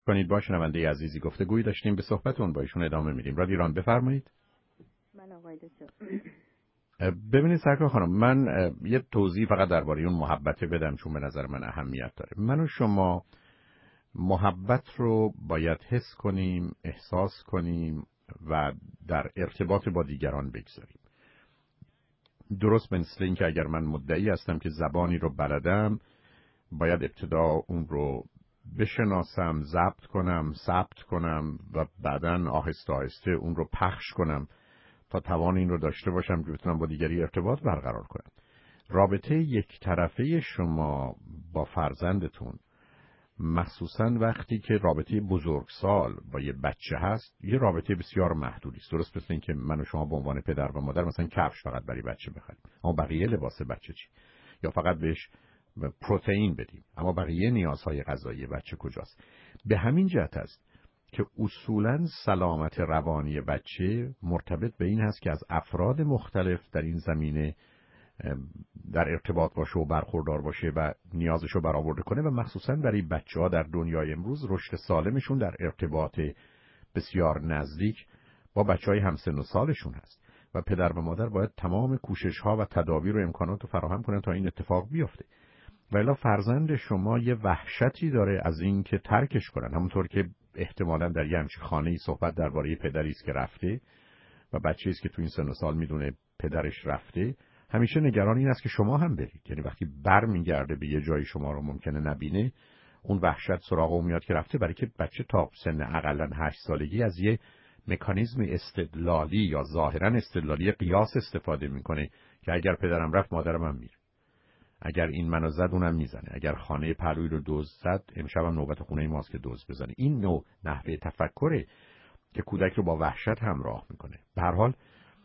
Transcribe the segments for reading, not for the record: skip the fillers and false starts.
کنید با شنونده عزیزی گفتگویی داشتیم، به صحبتون با ایشون ادامه میدیم. رادیو ایران بفرمایید. من آقای دکتر. ببینید سرکار خانم، من یه توضیح فقط درباره اون محبت بدم چون به نظر من اهمیت داره. من و شما محبت رو باید حس کنیم، احساس کنیم و در ارتباط با دیگران بگذاریم. درست مثل این که اگر من مدعی هستم که زبانی رو بلدم، باید ابتدا اون رو بشناسم، ضبط کنم، ثبت کنم و بعداً آهسته آهسته اون رو پخش کنم تا توان این رو داشته باشم که بتونم با دیگری ارتباط برقرار کنم. رابطه یک طرفه شما با فرزندتون، مخصوصاً وقتی که رابطه بزرگسال با یه بچه هست، یه رابطه بسیار محدودی است. درست مثل این که من و شما به عنوان پدر و مادر مثلا کفش فقط برای بچه بخریم، اما بقیه لباس بچه چی؟ یا فقط بهش پروتئین بدیم، اما بقیه نیازهای غذایی بچه کجاست؟ به همین جهت است که اصولاً سلامت روانی بچه مرتبط به این هست که از افراد مختلف در این زمینه در ارتباط باشه و برخوردار باشه و نیازش رو برآورده کنه، و مخصوصاً برای بچه‌ها در دنیای امروز رشد سالمشون در ارتباط بسیار نزدیک با بچه‌های همسن و سالشون هست و پدر و مادر باید تمام کوشش‌ها و تدابیر و امکانات رو فراهم کنن تا این اتفاق بیفته. ولی فرزند شما یه وحشتی داره از این که ترکش کنن، همونطور که احتمالاً در یه همچین خانه‌ای صحبت درباره پدری است که رفته و بچه‌ای است که تو این سن و سال میدونه پدرش رفته، همیشه نگران این است که شما هم برید. یعنی وقتی برمیگرده به یه جایی شما رو ممکنه نبینه، اون وحشت سراغ اون میاد که رفته، برای که بچه تا سن حداقل 8 سالگی از یه مکانیزم استدلالی یا ظاهراً استدلالی قیاس استفاده میکنه که اگر پدرم رفت مادرم هم میره، اگر این منو زد اونم میزنه، اگر خانه پهلوی رو دزد زد امشبم نوبت خونه ماست که دزد بزنه. این نوع نحوه تفکره که کودک رو با وحشت همراه میکنه. به هر حال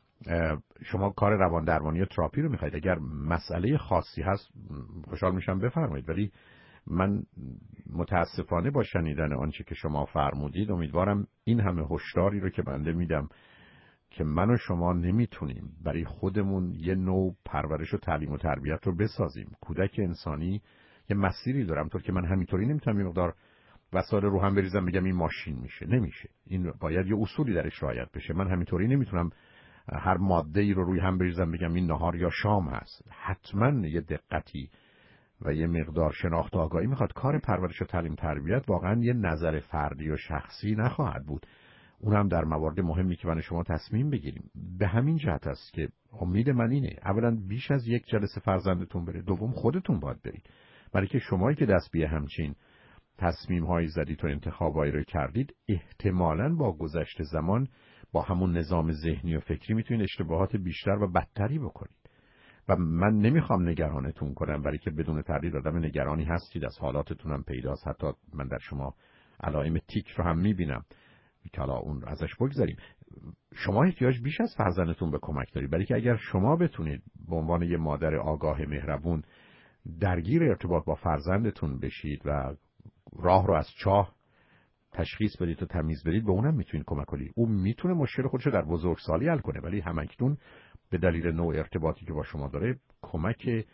شما کار روان درمانی و تراپی رو میخواید، اگر مسئله خاصی هست خوشحال میشم بفرمایید، ولی من متاسفانه با شنیدن آنچه که شما فرمودید امیدوارم این همه هشداری رو که بنده میدم که من و شما نمیتونیم برای خودمون یه نوع پرورش و تعلیم و تربیت رو بسازیم. کودک انسانی یه مسیری داره، همونطور که من همینطوری نمیتونم یه مقدار وسایل رو هم بریزم بگم این ماشین میشه، نمیشه. این باید یه اصولی درش رعایت بشه. من همینطوری نمیتونم هر ماده ای رو روی هم بریزم بگم این نهار یا شام هست. حتما یه دقتی و یه مقدار شناخت و آگاهی میخواد. کار پرورش و تعلیم تربیت واقعا یه نظر فردی و شخصی نخواهد بود، اونم در موارد مهمی که من شما تصمیم بگیریم. به همین جهت است که امید من اینه اولا بیش از یک جلسه فرزندتون بره، دوم خودتون باید برید، برای که شمایی که دست به همچین تصمیم‌هایی زدید و انتخابایی رو کردید احتمالاً با گذشت زمان با همون نظام ذهنی و فکری میتونید اشتباهات بیشتر و بدتری بکنید. و من نمیخوام نگرانتون کنم، برای که بدون تردید آدم نگرانی هستید، از حالاتتونم پیداست، حتی من در شما علائم تیک رو هم میبینم که حالا اون ازش بگذاریم. شما احتیاج بیش از فرزندتون به کمک دارید، برای که اگر شما بتونید به عنوان یه مادر آگاه مهربون درگیر ارتباط با فرزندتون بشید و راه رو از چاه تشخیص بدید و تمیز بدید، به اونم میتونید کمک کنید. اون میتونه مشکل خودش رو در بزرگسالی حل کنه، ولی همکنون به دلیل نوع ارتباطی که با شما داره کمک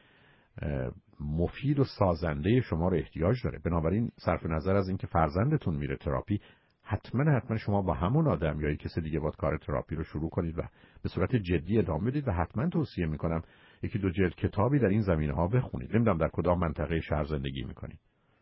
مفید و سازنده شما رو احتیاج داره. بنابراین صرف نظر از اینکه فرزندتون میره تراپی، حتما شما با همون آدم یا کسی دیگه باید کار تراپی رو شروع کنید و به صورت جدی ادامه بدید. و حتما توصیه میکنم یکی دو جلد کتابی در این زمینه ها بخونید. نمیدونم در کدام منطقه شهر زندگی میکنید.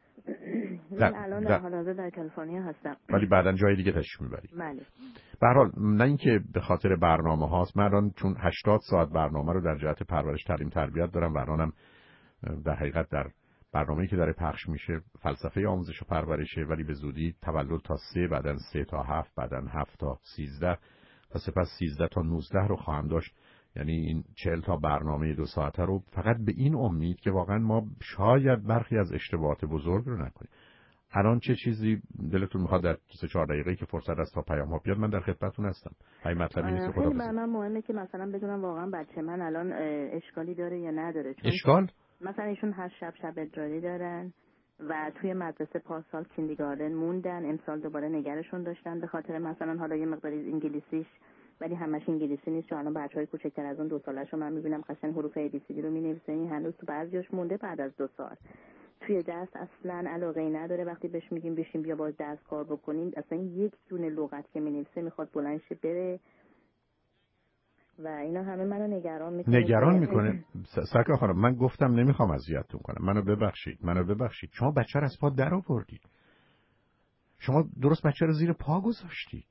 من الان در حال حاضر در کالیفرنیا هستم، ولی بعداً جای دیگه تشریف میبرید. بله. به هر حال نه اینکه به خاطر برنامه هاست، من الان چون 80 ساعت برنامه رو در جهت پرورش تعلیم تربیت دارم و الانم در حقیقت در برنامه‌ای که داره پخش میشه فلسفه آموزش و پرورشه، ولی به زودی تولد تا 3، بعداً 3 تا 7، بعداً 7 تا 13 و سپس 13 تا 19 رو خواهم داشت. یعنی این 40 تا برنامه 2 ساعته رو فقط به این امید که واقعا ما شاید برخی از اشتباهات بزرگ رو نکنیم. الان چه چیزی دلتون میخواد در 3-4 دقیقه‌ای که فرصت است تا پیام ها بیاد من در خدمتتون هستم. ای مطلبی نیست خدا. خیلی برای من مهمه که مثلا بدونم واقعا بچه من الان اشکالی داره یا نداره. چون اشکال؟ مثلا ایشون 8 شب ادراری دارن و توی مدرسه پارسال کیندیگاردن موندن، امسال دوباره نگرشون داشتن به خاطر مثلا حالا یه مقداری انگلیسیش، ولی همش انگلیسی نیست. چون الان بچهای کوچکتر از اون 2 ساله‌شو من میبینم قشنگ حروف ABCD رو مینویسن، هنوز تو بعضیاش مونده بعد از 2 سال. توی درس اصلا علاقه نداره. وقتی بهش میگیم بشین بیا باز درس کار بکنیم، اصلا یک دونه لغت که مینویسه میخواد بلند شه بره و اینا همه منو نگران میکنه. سرکار خانم من گفتم نمیخوام اذیتتون کنم، منو ببخشید شما بچه رو از پا در آوردید، شما درست بچه رو زیر پا گذاشتید.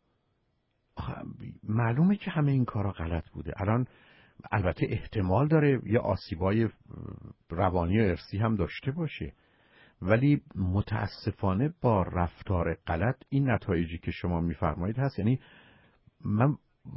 معلومه که همه این کارا غلط بوده. الان البته احتمال داره یه آسیبای روانی و ارثی هم داشته باشه، ولی متاسفانه با رفتار غلط این نتایجی که شما میفرمایید هست. یعنی من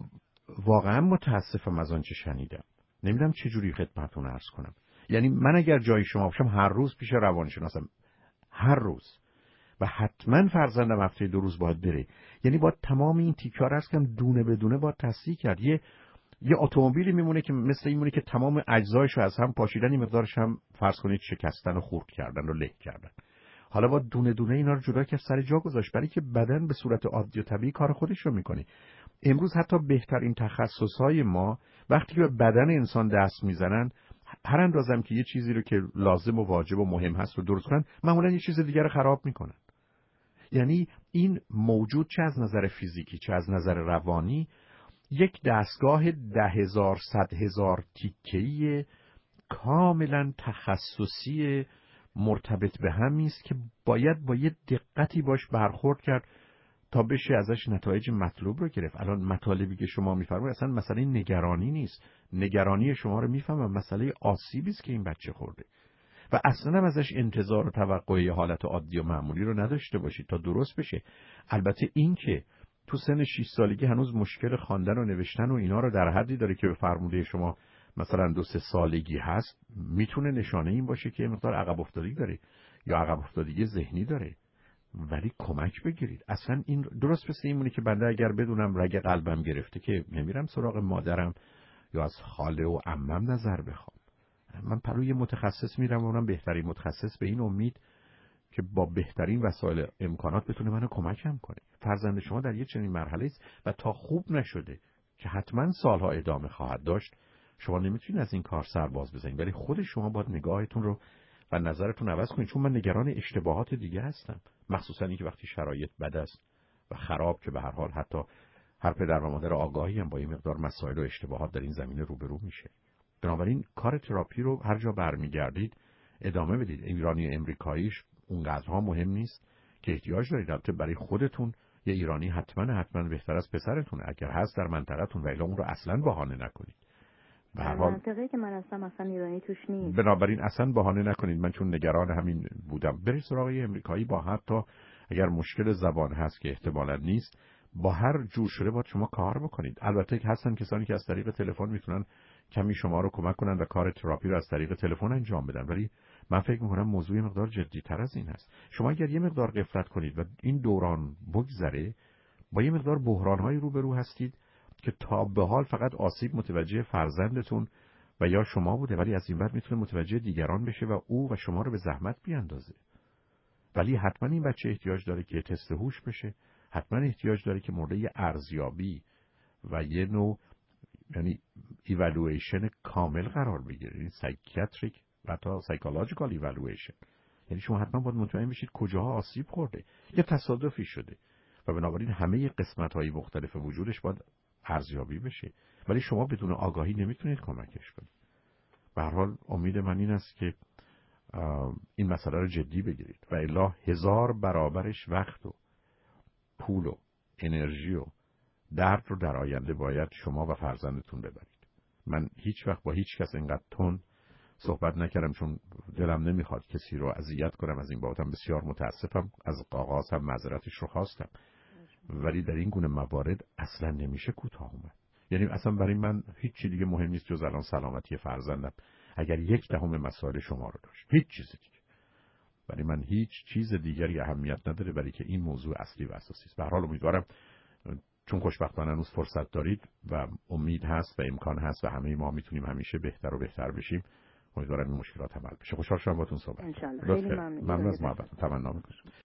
واقعا متاسفم از آنچه شنیدم. نمیدونم چه جوری خدمتتون عرض کنم. یعنی من اگر جای شما باشم هر روز پیش روانشناسم، هر روز، و حتما فرزندم هفته 2 روز باید بره. یعنی باید تمام این تیکا رو کم دونه به دونه باید تصحیح کرد. یه اتومبیلی میمونه که مثل این مونه که تمام اجزایشو از هم پاشیدن، این مقدارش هم فرض کنید شکستن و خورد کردن و له کردن. حالا باید دونه دونه اینا رو جدا کرد، سر جا گذاشت، برای که بدن به صورت عادی و طبیعی کار خودش رو میکنه. امروز حتی بهترین تخصصهای ما وقتی که به بدن انسان دست میزنن، هر اندازم که یه چیزی رو که لازم و واجب و مهم هست رو درست کنن، معمولا یه چیز دیگر رو خراب میکنن. یعنی این موجود چه از نظر فیزیکی چه از نظر روانی یک دستگاه 10,000 100,000 تیکه‌ای کاملا تخصصی مرتبط به همی است که باید با یه دقتی باش برخورد کرد تا بشه ازش نتایج مطلوب رو گرفت. الان مطالبی که شما میفرمایید اصلا مسئله نگرانی نیست. نگرانی شما رو میفهمم، مسئله آسیبی است که این بچه خورده و اصلا هم ازش انتظار و توقع حالت عادی و معمولی رو نداشته باشید تا درست بشه. البته این که تو سن 6 سالگی هنوز مشکل خواندن و نوشتن و اینا رو در حدی داره که به فرموده شما مثلا 2-3 سالگی هست، میتونه نشانه این باشه که مقدار عقب افتادگی داره یا عقب افتادگی ذهنی داره. ولی کمک بگیرید. اصلا این درست مثل این مونه که بنده اگر بدونم رگ قلبم گرفته که نمیرم سراغ مادرم یا از خاله و عمم نظر بخوام، من پروی متخصص میرم و اونم بهترین متخصص، به این امید که با بهترین وسایل امکانات بتونه منو کمکم کنه. فرزند شما در یه چنین مرحله است و تا خوب نشده که حتما سالها ادامه خواهد داشت، شما نمیتونید از این کار سر باز بزنید، ولی خود شما باید نگاهتون رو و نظرتون عوض کنید. چون من نگران اشتباهات دیگه هستم، مخصوصا اینکه وقتی شرایط بد است و خراب، که به هر حال حتی هر پدر و مادر آگاهی هم با این مقدار مسائل و اشتباهات در این زمینه روبرو میشه. بنابراین کار تراپی رو هر جا برمیگردید ادامه بدید. ایرانی و امریکاییش اونقدرها مهم نیست که احتیاج دارید. البته برای خودتون یه ایرانی حتما بهتر از پسرتون اگر هست در منطقه‌تون، و الا اون رو اصلا بهانه نکنید. به هر حال منطقه‌ای که من هستم اصلا ایرانی توش نیست. بنابراین اصلا بهانه نکنید. من چون نگران همین بودم، برید سراغ یه امریکایی با حتی اگر مشکل زبان هست که احتمالاً نیست، با هر جور شده باید شما کار بکنید. البته هستن کسانی که از طریق تلفن میتونن کمی شما رو کمک کنن و کار تراپی رو از طریق تلفن انجام بدن، ولی من فکر میکنم موضوع مقدار جدی‌تر از این هست. شما اگر یه مقدار غفلت کنید و این دوران بگذره، با یه مقدار بحران‌های روبرو هستید که تا به حال فقط آسیب متوجه فرزندتون و یا شما بوده، ولی از این بعد میتونه متوجه دیگران بشه و او و شما رو به زحمت بیاندازه. ولی حتما این بچه احتیاج داره که تست هوش بشه، حتما احتیاج داره که مورد یه ارزیابی و یه نوع یعنی ایوالویشن کامل قرار بگیره، این سایکیاتریک و تا سایکولوژیکال ایوالویشن. یعنی شما حتما باید مطمئن بشید کجاها آسیب خورده یا تصادفی شده و بنابراین همه قسمت‌های مختلف وجودش باید ارزیابی بشه، ولی شما بدون آگاهی نمیتونید کمکش کنید. به هر حال امید من این است که این مسئله رو جدی بگیرید و الا 1000 برابرش وقت و پول و انرژی و درد رو در آینده باید شما و فرزندتون ببرید. من هیچ وقت با هیچ کس اینقدر تون صحبت نکردم، چون دلم نمیخواد کسی رو اذیت کنم. از این بابتم بسیار متاسفم، از آغاز هم معذرتش رو خواستم، ولی در این گونه موارد اصلا نمیشه کوتاه اومد. یعنی اصلا برای من هیچ چیز دیگه مهم نیست جز الان سلامتی فرزندم. اگر 1/10 مسائل شما رو داشت، هیچ چیز دیگه، ولی من هیچ چیز دیگری اهمیت نداره، برای که این موضوع اصلی و اساسی است. به هر حال امیدوارم، چون خوشبختانه هنوز فرصت دارید و امید هست و امکان هست و همه ما میتونیم همیشه بهتر و بهتر بشیم، امیدوارم این مشکلات حل بشه. خوشحال شدم باهاتون صحبت کردم. ان شاء الله. خیلی ممنون. ممنون از محبتتون. تمنا می‌کنم.